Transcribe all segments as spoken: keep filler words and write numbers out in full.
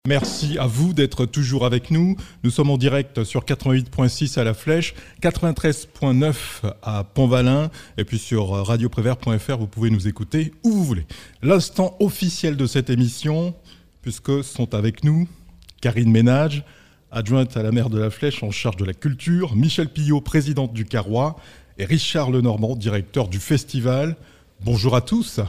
Merci à vous d'être toujours avec nous. Nous sommes en direct sur quatre-vingt-huit virgule six à La Flèche, quatre-vingt-treize virgule neuf à Pont-Valin et puis sur radio prévert point f r, vous pouvez nous écouter où vous voulez. L'instant officiel de cette émission, puisque sont avec nous Karine Ménage, adjointe à la maire de La Flèche en charge de la culture, Michel Pillot, présidente du Carrois, et Richard Lenormand, directeur du festival. Bonjour à tous.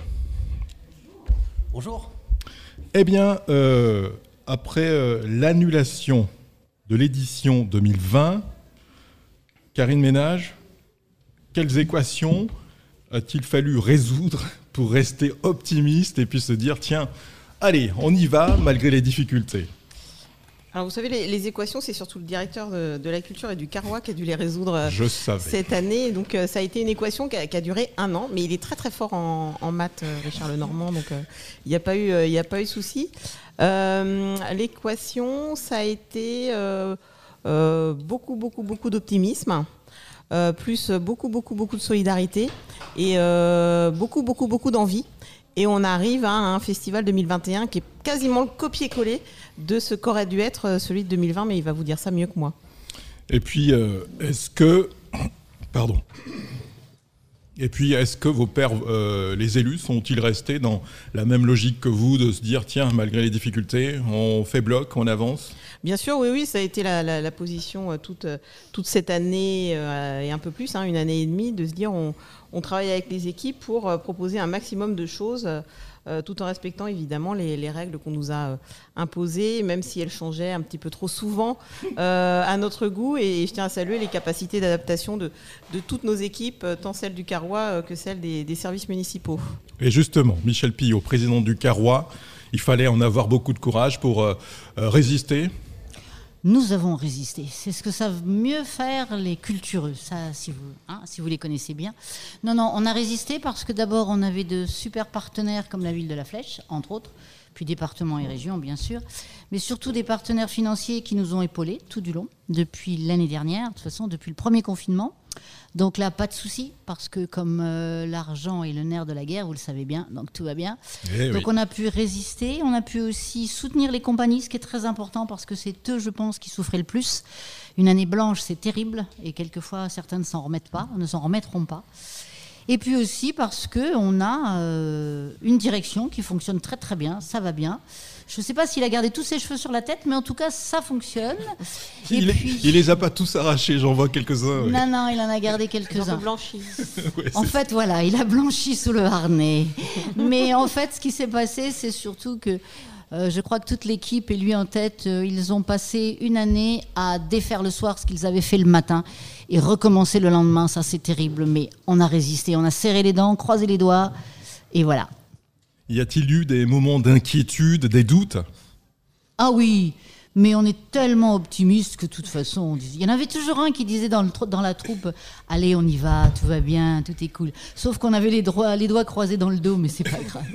Bonjour. Eh bien, euh, après euh, l'annulation de l'édition deux mille vingt, Karine Ménage, quelles équations a-t-il fallu résoudre pour rester optimiste et puis se dire, tiens, allez, on y va malgré les difficultés? Alors vous savez, les, les équations, c'est surtout le directeur de, de la culture et du Carrois qui a dû les résoudre Je savais. cette année. Donc euh, ça a été une équation qui a, qui a duré un an, mais il est très très fort en, en maths, euh, Richard Lenormand, donc il euh, n'y a pas eu, il n'y a pas eu souci. Euh, l'équation, ça a été euh, euh, beaucoup beaucoup beaucoup d'optimisme, euh, plus beaucoup beaucoup beaucoup de solidarité et euh, beaucoup beaucoup beaucoup d'envie. Et on arrive à un festival deux mille vingt et un qui est quasiment le copier-coller de ce qu'aurait dû être celui de deux mille vingt, mais il va vous dire ça mieux que moi. Et puis, euh, est-ce que... Pardon. Et puis, est-ce que vos pairs, euh, les élus, sont-ils restés dans la même logique que vous, de se dire, tiens, malgré les difficultés, on fait bloc, on avance ? Bien sûr, oui, oui, ça a été la, la, la position toute, toute cette année euh, et un peu plus, hein, une année et demie, de se dire on, on travaille avec les équipes pour euh, proposer un maximum de choses, euh, tout en respectant évidemment les, les règles qu'on nous a euh, imposées, même si elles changeaient un petit peu trop souvent euh, à notre goût. Et, et je tiens à saluer les capacités d'adaptation de, de toutes nos équipes, tant celles du Carrois euh, que celles des, des services municipaux. Et justement, Michel Pillot, président du Carrois, il fallait en avoir beaucoup de courage pour euh, euh, résister. Nous avons résisté. C'est ce que savent mieux faire les cultureux, ça, si vous, hein, si vous les connaissez bien. Non, non, on a résisté parce que d'abord, on avait de super partenaires comme la ville de La Flèche, entre autres, puis départements et régions, bien sûr, mais surtout des partenaires financiers qui nous ont épaulés tout du long, depuis l'année dernière, de toute façon, depuis le premier confinement. Donc là, pas de souci, parce que comme euh, l'argent est le nerf de la guerre, vous le savez bien, donc tout va bien. Eh donc oui. on a pu résister, on a pu aussi soutenir les compagnies, ce qui est très important, parce que c'est eux, je pense, qui souffraient le plus. Une année blanche, c'est terrible, et quelquefois, certains ne s'en remettent pas, ne s'en remettront pas. Et puis aussi parce qu'on a euh, une direction qui fonctionne très très bien, ça va bien. Je ne sais pas s'il a gardé tous ses cheveux sur la tête, mais en tout cas, ça fonctionne. Et Il, puis... il les a pas tous arrachés, j'en vois quelques-uns. Oui. Non, non, il en a gardé quelques-uns. Blanchi. Ouais, En fait, voilà, il a blanchi sous le harnais. Mais en fait, ce qui s'est passé, c'est surtout que euh, je crois que toute l'équipe, et lui en tête, euh, ils ont passé une année à défaire le soir ce qu'ils avaient fait le matin et recommencer le lendemain. Ça, c'est terrible, mais on a résisté. On a serré les dents, croisé les doigts, et voilà. Y a-t-il eu des moments d'inquiétude, des doutes ? Ah oui, mais on est tellement optimiste que de toute façon, on disait... il y en avait toujours un qui disait dans, le, dans la troupe « Allez, on y va, tout va bien, tout est cool ». Sauf qu'on avait les, droits, les doigts croisés dans le dos, mais c'est pas grave.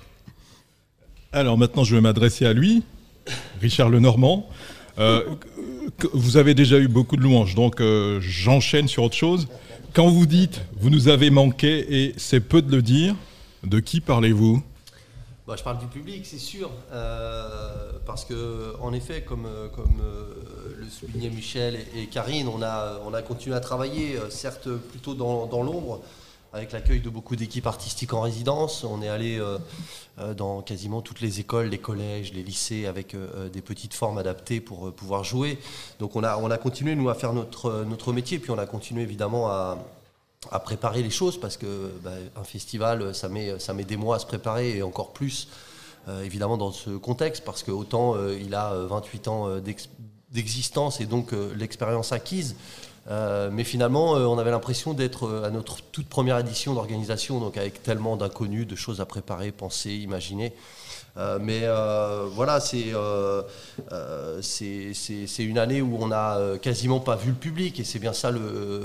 Alors maintenant, je vais m'adresser à lui, Richard Lenormand. Euh, vous avez déjà eu beaucoup de louanges, donc euh, j'enchaîne sur autre chose. Quand vous dites « vous nous avez manqué » et c'est peu de le dire, de qui parlez-vous ? Bah, je parle du public, c'est sûr, euh, parce que en effet, comme, comme euh, le soulignait Michel et, et Karine, on a, on a continué à travailler, euh, certes plutôt dans, dans l'ombre, avec l'accueil de beaucoup d'équipes artistiques en résidence. On est allé euh, euh, dans quasiment toutes les écoles, les collèges, les lycées, avec euh, des petites formes adaptées pour euh, pouvoir jouer. Donc on a, on a continué, nous, à faire notre, notre métier, puis on a continué évidemment à... à préparer les choses, parce que bah, un festival, ça met, ça met des mois à se préparer, et encore plus euh, évidemment dans ce contexte, parce que autant euh, il a vingt-huit ans euh, d'ex- d'existence et donc euh, l'expérience acquise, euh, mais finalement euh, on avait l'impression d'être euh, à notre toute première édition d'organisation, donc avec tellement d'inconnus, de choses à préparer, penser, imaginer. Euh, mais euh, voilà, c'est, euh, euh, c'est, c'est, c'est une année où on n'a euh, quasiment pas vu le public, et c'est bien ça le,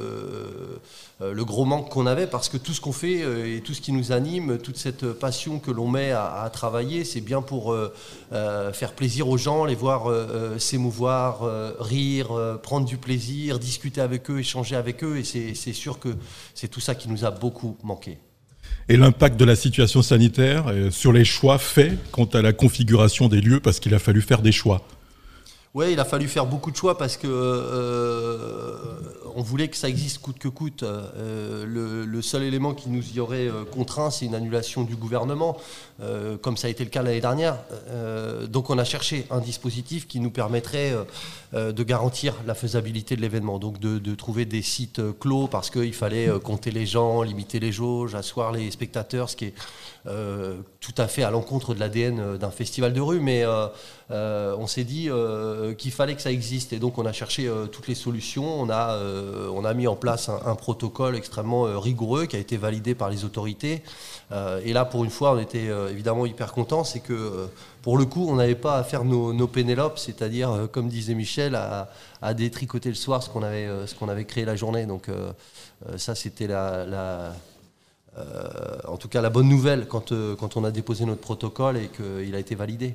euh, le gros manque qu'on avait, parce que tout ce qu'on fait euh, et tout ce qui nous anime, toute cette passion que l'on met à, à travailler, c'est bien pour euh, euh, faire plaisir aux gens, les voir euh, s'émouvoir, euh, rire, euh, prendre du plaisir, discuter avec eux, échanger avec eux, et c'est, c'est sûr que c'est tout ça qui nous a beaucoup manqué. et l'impact de la situation sanitaire euh, sur les choix faits quant à la configuration des lieux, parce qu'il a fallu faire des choix. Oui, il a fallu faire beaucoup de choix parce que euh, on voulait que ça existe coûte que coûte. Euh, le, le seul élément qui nous y aurait contraint, c'est une annulation du gouvernement, euh, comme ça a été le cas l'année dernière. Euh, donc on a cherché un dispositif qui nous permettrait euh, de garantir la faisabilité de l'événement. Donc de, de trouver des sites clos parce qu'il fallait compter les gens, limiter les jauges, asseoir les spectateurs, ce qui est euh, tout à fait à l'encontre de l'A D N d'un festival de rue. Mais euh, euh, on s'est dit euh, qu'il fallait que ça existe. Et donc on a cherché euh, toutes les solutions. On a, euh, on a mis en place un, un protocole extrêmement euh, rigoureux qui a été validé par les autorités. Euh, et là, pour une fois, on était euh, évidemment hyper contents. C'est que, euh, pour le coup, on n'avait pas à faire nos, nos Pénélopes, c'est-à-dire, euh, comme disait Michel, à, à détricoter le soir ce qu'on avait, euh, ce qu'on avait créé la journée. Donc euh, euh, ça, c'était la... la Euh, en tout cas, la bonne nouvelle quand, euh, quand on a déposé notre protocole et qu'il a été validé.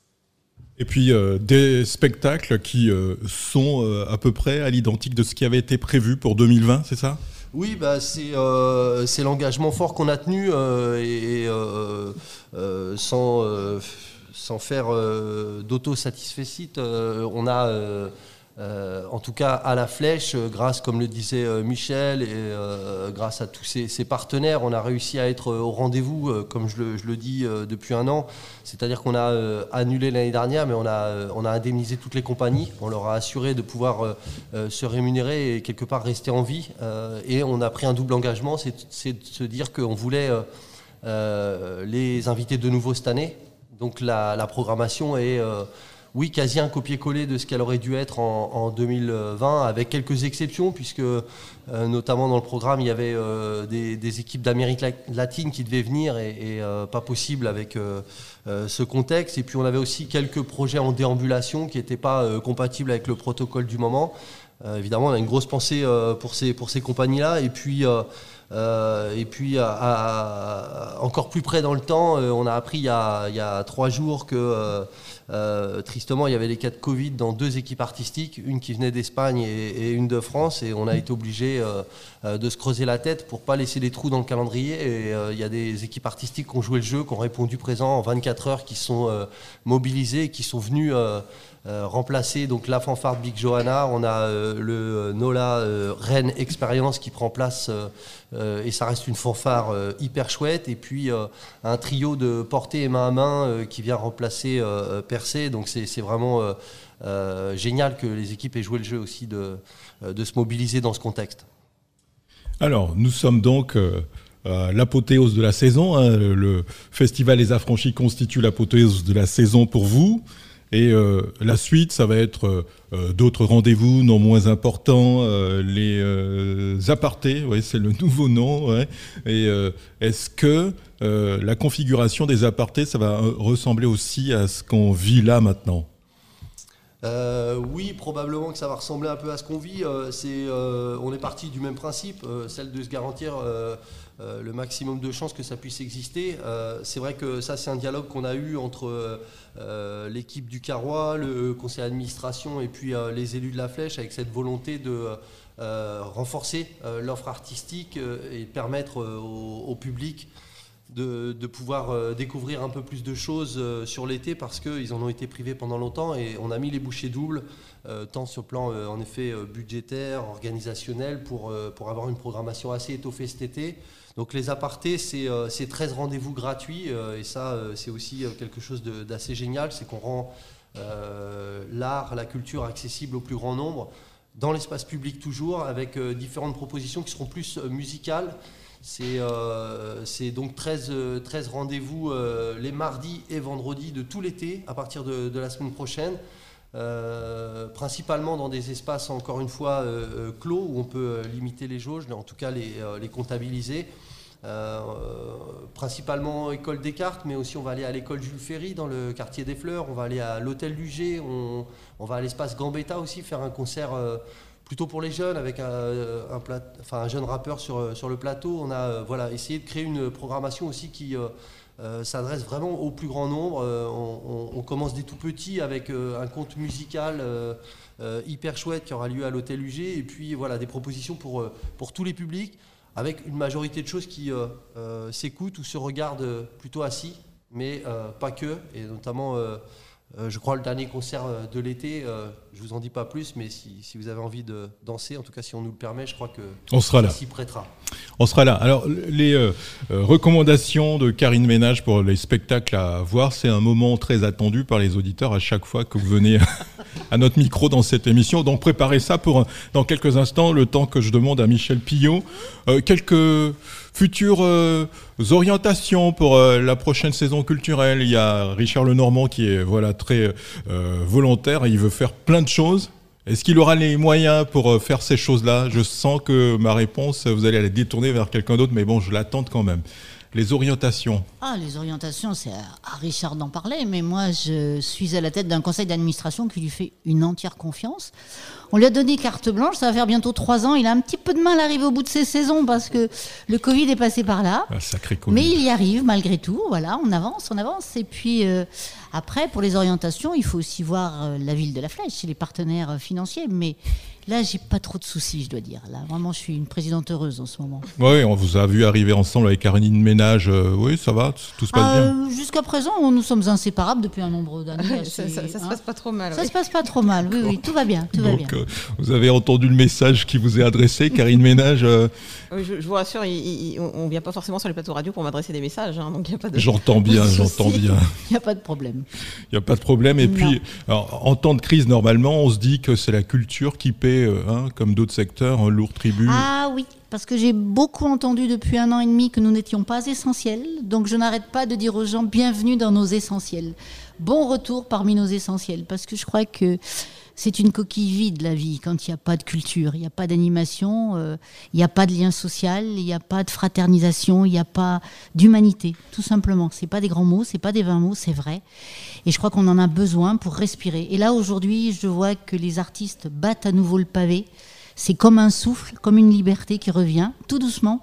Et puis euh, des spectacles qui euh, sont euh, à peu près à l'identique de ce qui avait été prévu pour deux mille vingt, c'est ça ? Oui, bah, c'est, euh, c'est l'engagement fort qu'on a tenu euh, et, et euh, euh, sans, euh, sans faire euh, d'auto-satisfecit, euh, on a... Euh, Euh, en tout cas à la Flèche, grâce, comme le disait euh, Michel, et euh, grâce à tous ces, ces partenaires, on a réussi à être au rendez-vous, euh, comme je le, je le dis euh, depuis un an. C'est-à-dire qu'on a euh, annulé l'année dernière, mais on a, euh, on a indemnisé toutes les compagnies. On leur a assuré de pouvoir euh, euh, se rémunérer et quelque part rester en vie. Euh, et on a pris un double engagement, c'est, c'est de se dire qu'on voulait euh, euh, les inviter de nouveau cette année. Donc la, la programmation est... Euh, Oui, quasi un copier-coller de ce qu'elle aurait dû être en, en deux mille vingt, avec quelques exceptions, puisque euh, notamment dans le programme, il y avait euh, des, des équipes d'Amérique latine qui devaient venir et, et euh, pas possible avec euh, euh, ce contexte. Et puis on avait aussi quelques projets en déambulation qui n'étaient pas euh, compatibles avec le protocole du moment. Euh, évidemment, on a une grosse pensée euh, pour ces, pour ces compagnies-là. Et puis... Euh, Euh, et puis, à, à, encore plus près dans le temps, euh, on a appris il y a, il y a trois jours que, euh, euh, tristement, il y avait des cas de Covid dans deux équipes artistiques, une qui venait d'Espagne et, et une de France, et on a été obligé euh, de se creuser la tête pour pas laisser des trous dans le calendrier. Et euh, il y a des équipes artistiques qui ont joué le jeu, qui ont répondu présent en vingt-quatre heures, qui sont euh, mobilisées, qui sont venus... Euh, Euh, remplacer donc la fanfare Big Johanna. On a euh, le Nola euh, Rennes Expérience qui prend place euh, euh, et ça reste une fanfare euh, hyper chouette. Et puis euh, un trio de portée et main à main euh, qui vient remplacer euh, Percé. Donc c'est, c'est vraiment euh, euh, génial que les équipes aient joué le jeu aussi de, de se mobiliser dans ce contexte. Alors, nous sommes donc... Euh Euh, l'apothéose de la saison, hein. Le Festival Les Affranchis constitue l'apothéose de la saison pour vous. Et euh, la suite, ça va être euh, d'autres rendez-vous non moins importants, euh, les euh, apartés, ouais, c'est le nouveau nom. Ouais. Et euh, est-ce que euh, la configuration des apartés, ça va ressembler aussi à ce qu'on vit là maintenant ? Euh, oui, probablement que ça va ressembler un peu à ce qu'on vit. Euh, c'est, euh, on est parti du même principe, euh, celle de se garantir euh, euh, le maximum de chances que ça puisse exister. Euh, c'est vrai que ça, c'est un dialogue qu'on a eu entre euh, l'équipe du Carrois, le conseil d'administration et puis euh, les élus de la Flèche, avec cette volonté de euh, renforcer euh, l'offre artistique euh, et permettre euh, au, au public De, de pouvoir euh, découvrir un peu plus de choses euh, sur l'été parce qu'ils en ont été privés pendant longtemps et on a mis les bouchées doubles, euh, tant sur le plan euh, en effet euh, budgétaire, organisationnel, pour, euh, pour avoir une programmation assez étoffée cet été. Donc les apartés, c'est, euh, c'est treize rendez-vous gratuits euh, et ça euh, c'est aussi euh, quelque chose de, d'assez génial, c'est qu'on rend euh, l'art, la culture accessible au plus grand nombre, dans l'espace public toujours, avec euh, différentes propositions qui seront plus euh, musicales. C'est, euh, c'est donc treize, treize rendez-vous euh, les mardis et vendredis de tout l'été à partir de, de la semaine prochaine, euh, principalement dans des espaces encore une fois euh, clos où on peut limiter les jauges, en tout cas les, les comptabiliser. Euh, principalement école Descartes, mais aussi on va aller à l'école Jules Ferry dans le quartier des Fleurs, on va aller à l'hôtel du G, on, on va à l'espace Gambetta aussi faire un concert euh, plutôt pour les jeunes, avec un, un, plat, enfin un jeune rappeur sur, sur le plateau. On a euh, voilà, essayé de créer une programmation aussi qui euh, euh, s'adresse vraiment au plus grand nombre. Euh, on, on, on commence dès tout petit avec euh, un conte musical euh, euh, hyper chouette qui aura lieu à l'hôtel U G. Et puis voilà, des propositions pour, euh, pour tous les publics, avec une majorité de choses qui euh, euh, s'écoutent ou se regardent plutôt assis, mais euh, pas que, et notamment, euh, euh, je crois, le dernier concert de l'été, euh, je vous en dis pas plus, mais si, si vous avez envie de danser, en tout cas si on nous le permet, je crois que on sera là. s'y prêtera. On sera là. Alors, les euh, euh, recommandations de Karine Ménage pour les spectacles à voir, c'est un moment très attendu par les auditeurs à chaque fois que vous venez à notre micro dans cette émission. Donc, préparez ça pour, dans quelques instants, le temps que je demande à Michel Pillot, euh, quelques futures euh, orientations pour euh, la prochaine saison culturelle. Il y a Richard Lenormand qui est voilà, très euh, volontaire et il veut faire plein de choses. Est-ce qu'il aura les moyens pour faire ces choses-là ? Je sens que ma réponse, vous allez la détourner vers quelqu'un d'autre, mais bon, je l'attends quand même. Les orientations. Ah, les orientations, c'est à Richard d'en parler, mais moi, je suis à la tête d'un conseil d'administration qui lui fait une entière confiance. On lui a donné carte blanche, ça va faire bientôt trois ans. Il a un petit peu de mal à arriver au bout de ses saisons parce que le Covid est passé par là. Ah, sacré Covid. Mais il y arrive malgré tout. Voilà, on avance, on avance. Et puis euh, après, pour les orientations, il faut aussi voir euh, la ville de La Flèche et les partenaires euh, financiers. Mais là, j'ai pas trop de soucis, je dois dire. Là, vraiment, je suis une présidente heureuse en ce moment. Oui, on vous a vu arriver ensemble avec Karine Ménage. Euh, oui, ça va, tout se passe euh, bien. Jusqu'à présent, nous sommes inséparables depuis un nombre d'années. ça, assez, ça, ça hein. se passe pas trop mal. Ça oui. se passe pas trop mal, oui, oui, tout va bien, tout va Donc, bien. euh, vous avez entendu le message qui vous est adressé, Karine Ménage. Euh, Oui, je, je vous rassure, il, il, on ne vient pas forcément sur les plateaux radio pour m'adresser des messages, hein, donc il n'y a pas de. j'entends bien, de j'entends souci. bien. Il n'y a pas de problème. Il n'y a pas de problème. Et Non. puis, alors, en temps de crise, normalement, on se dit que c'est la culture qui paie, euh, hein, comme d'autres secteurs, un lourd tribut. Ah oui, parce que j'ai beaucoup entendu depuis un an et demi que nous n'étions pas essentiels, donc je n'arrête pas de dire aux gens bienvenue dans nos essentiels. Bon retour parmi nos essentiels, parce que je crois que c'est une coquille vide la vie quand il n'y a pas de culture, il n'y a pas d'animation, euh, il n'y a pas de lien social, il n'y a pas de fraternisation, il n'y a pas d'humanité, tout simplement. C'est pas des grands mots, c'est pas des vains mots, c'est vrai. Et je crois qu'on en a besoin pour respirer. Et là aujourd'hui, je vois que les artistes battent à nouveau le pavé. C'est comme un souffle, comme une liberté qui revient, tout doucement.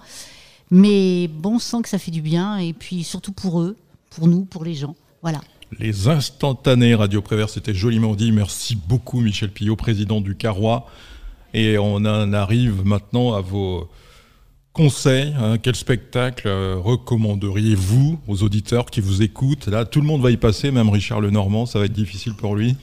Mais bon sang que ça fait du bien, et puis surtout pour eux, pour nous, pour les gens. Voilà. Les instantanés Radio Prévert, c'était joliment dit. Merci beaucoup Michel Pillot, président du Carrois. Et on en arrive maintenant à vos conseils. Hein. Quel spectacle euh, recommanderiez-vous aux auditeurs qui vous écoutent ? Là, tout le monde va y passer, même Richard Lenormand, ça va être difficile pour lui.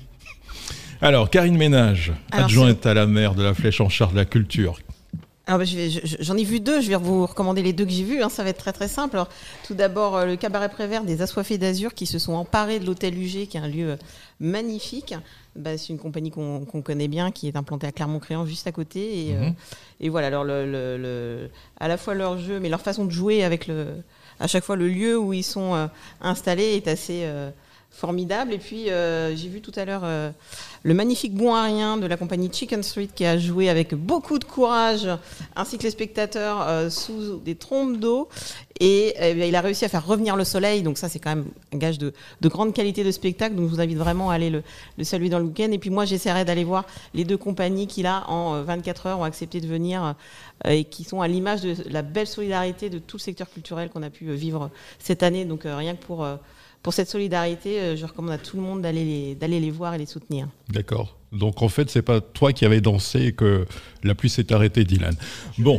Alors, Karine Ménage, Alors, adjointe c'est... à la maire de La Flèche en charge de la culture. Alors, bah, je vais, je, j'en ai vu deux, je vais vous recommander les deux que j'ai vus, hein, ça va être très très simple. Alors, tout d'abord, euh, le cabaret Prévert des Assoiffés d'Azur qui se sont emparés de l'hôtel U G, qui est un lieu euh, magnifique. Bah, c'est une compagnie qu'on, qu'on connaît bien, qui est implantée à Clermont-Ferrand, juste à côté. Et, mmh. euh, et voilà, alors le, le, le, à la fois leur jeu, mais leur façon de jouer avec le, à chaque fois le lieu où ils sont euh, installés est assez euh, formidable. Et puis, euh, j'ai vu tout à l'heure euh, le magnifique Bon à Rien de la compagnie Chicken Street qui a joué avec beaucoup de courage, ainsi que les spectateurs euh, sous des trompes d'eau. Et eh bien, il a réussi à faire revenir le soleil. Donc ça, c'est quand même un gage de, de grande qualité de spectacle. Donc je vous invite vraiment à aller le, le saluer dans le week-end. Et puis moi, j'essaierai d'aller voir les deux compagnies qui, là, en vingt-quatre heures, ont accepté de venir euh, et qui sont à l'image de la belle solidarité de tout le secteur culturel qu'on a pu vivre cette année. Donc euh, rien que pour... Euh, Pour cette solidarité, je recommande à tout le monde d'aller les, d'aller les voir et les soutenir. D'accord. Donc en fait, c'est pas toi qui avais dansé et que la pluie s'est arrêtée, Dylan. Bon.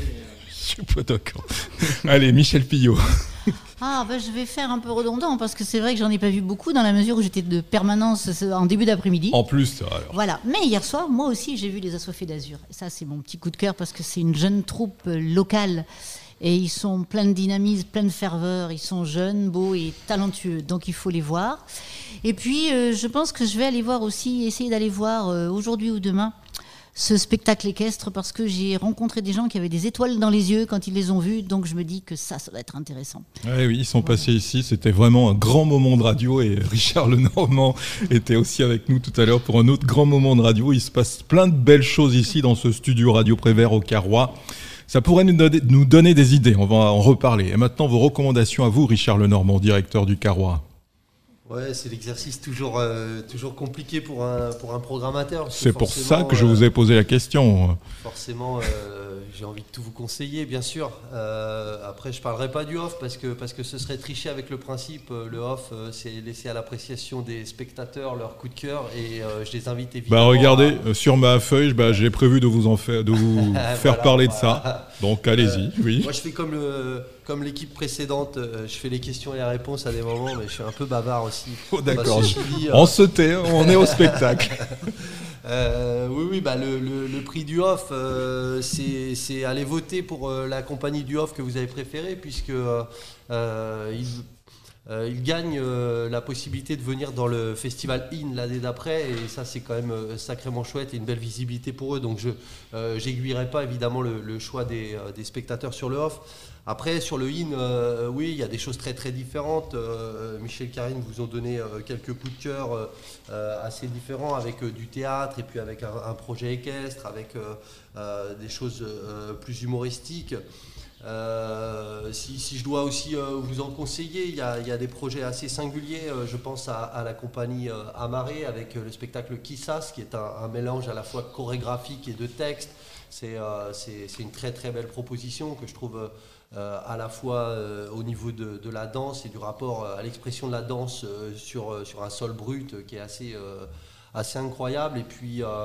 Je suis pas d'accord. Allez, Michel Pillot. Ah, ben, je vais faire un peu redondant parce que c'est vrai que j'en ai pas vu beaucoup dans la mesure où j'étais de permanence en début d'après-midi. En plus, alors. Voilà. Mais hier soir, moi aussi, j'ai vu les Assoiffés d'Azur. Et ça, c'est mon petit coup de cœur parce que c'est une jeune troupe locale. Et ils sont pleins de dynamisme, pleins de ferveur. Ils sont jeunes, beaux et talentueux. Donc, il faut les voir. Et puis, euh, je pense que je vais aller voir aussi, essayer d'aller voir euh, aujourd'hui ou demain ce spectacle équestre parce que j'ai rencontré des gens qui avaient des étoiles dans les yeux quand ils les ont vus. Donc, je me dis que ça, ça doit être intéressant. Ouais, oui, ils sont voilà. passés ici. C'était vraiment un grand moment de radio. Et Richard Lenormand était aussi avec nous tout à l'heure pour un autre grand moment de radio. Il se passe plein de belles choses ici dans ce studio Radio Prévert au Carrois. Ça pourrait nous donner, nous donner des idées, on va en reparler. Et maintenant, vos recommandations à vous, Richard Lenormand, directeur du Carrois. Ouais, c'est l'exercice toujours, euh, toujours compliqué pour un, pour un programmateur. C'est pour ça que euh, je vous ai posé la question. Forcément, euh, j'ai envie de tout vous conseiller, bien sûr. Euh, après, je ne parlerai pas du off parce que, parce que ce serait tricher avec le principe. Le off, euh, c'est laisser à l'appréciation des spectateurs leur coup de cœur et euh, je les invite évidemment. Bah regardez, à... sur ma feuille, bah, j'ai prévu de vous en faire, de vous faire voilà, parler de voilà. ça. Donc allez-y. Euh, oui. Moi, je fais comme le, comme l'équipe précédente. Euh, je fais les questions et les réponses à des moments, mais je suis un peu bavard aussi. Oh, d'accord. Euh... On se tait, on est au spectacle. Euh, oui, oui, bah le, le, le prix du off, euh, c'est, c'est aller voter pour euh, la compagnie du off que vous avez préférée, puisque euh, euh, il, euh, il gagne euh, la possibilité de venir dans le festival In l'année d'après, et ça c'est quand même euh, sacrément chouette et une belle visibilité pour eux. Donc je euh, j'aiguillerai pas évidemment le, le choix des, euh, des spectateurs sur le off. Après, sur le in, euh, oui, il y a des choses très très différentes. Euh, Michel, Karine vous ont donné euh, quelques coups de cœur euh, assez différents avec euh, du théâtre et puis avec un, un projet équestre, avec euh, euh, des choses euh, plus humoristiques. Euh, si, si je dois aussi euh, vous en conseiller, il y, a, il y a des projets assez singuliers. Euh, je pense à, à la compagnie euh, Amaré avec euh, le spectacle Kissas, qui est un, un mélange à la fois chorégraphique et de texte. C'est, euh, c'est, c'est une très très belle proposition que je trouve euh, à la fois euh, au niveau de, de la danse et du rapport à l'expression de la danse euh, sur, sur un sol brut euh, qui est assez, euh, assez incroyable. Et puis euh,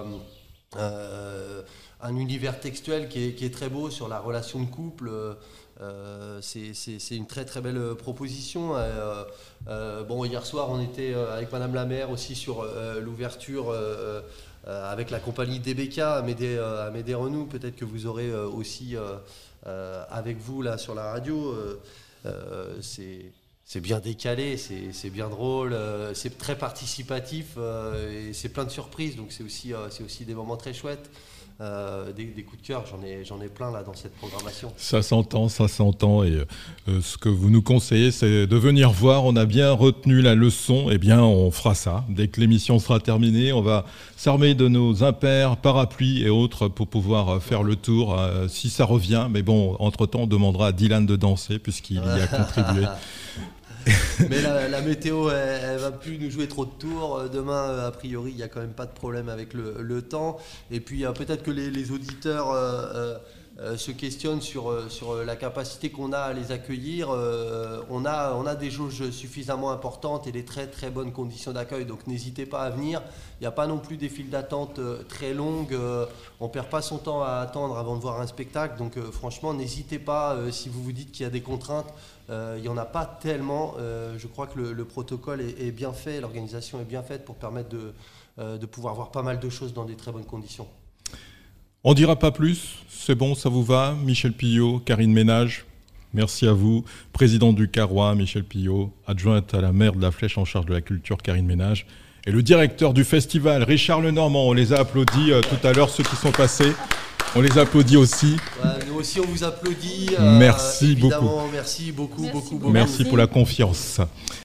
euh, un univers textuel qui est, qui est très beau sur la relation de couple. Euh, c'est, c'est, c'est une très très belle proposition. Euh, euh, bon, hier soir on était avec Madame la maire aussi sur euh, l'ouverture euh, euh, avec la compagnie D B K, Amédée, euh, Amédée Renou. Peut-être que vous aurez euh, aussi euh, euh, avec vous là sur la radio. Euh, euh, c'est C'est bien décalé, c'est, c'est bien drôle, euh, c'est très participatif euh, et c'est plein de surprises, donc c'est aussi, euh, c'est aussi des moments très chouettes. Euh, des, des coups de cœur, j'en ai, j'en ai plein là dans cette programmation. Ça s'entend, ça s'entend. Et euh, ce que vous nous conseillez, c'est de venir voir. On a bien retenu la leçon. Eh bien, on fera ça. Dès que l'émission sera terminée, on va s'armer de nos impairs, parapluies et autres pour pouvoir faire le tour. Euh, si ça revient, mais bon, entre-temps, on demandera à Dylan de danser puisqu'il y a contribué. Mais la, la météo, elle, elle va plus nous jouer trop de tours. Demain, a priori, il n'y a quand même pas de problème avec le, le temps. Et puis, euh, peut-être que les, les auditeurs euh, euh, se questionnent sur, sur la capacité qu'on a à les accueillir. Euh, on a, on a des jauges suffisamment importantes et des très très bonnes conditions d'accueil. Donc, n'hésitez pas à venir. Il n'y a pas non plus des files d'attente très longues. Euh, on ne perd pas son temps à attendre avant de voir un spectacle. Donc, euh, franchement, n'hésitez pas euh, si vous vous dites qu'il y a des contraintes. Euh, il n'y en a pas tellement. Euh, je crois que le, le protocole est, est bien fait, l'organisation est bien faite pour permettre de, euh, de pouvoir voir pas mal de choses dans des très bonnes conditions. On ne dira pas plus, c'est bon, ça vous va? Michel Pillot, Karine Ménage, merci à vous. Président du Carrois, Michel Pillot, adjointe à la maire de la Flèche en charge de la culture, Karine Ménage, et le directeur du festival, Richard Lenormand. On les a applaudis euh, tout à l'heure, ceux qui sont passés. On les applaudit aussi. Ouais, nous aussi, on vous applaudit. Euh, merci beaucoup. Merci beaucoup, merci beaucoup, beaucoup. beaucoup. Merci pour la confiance.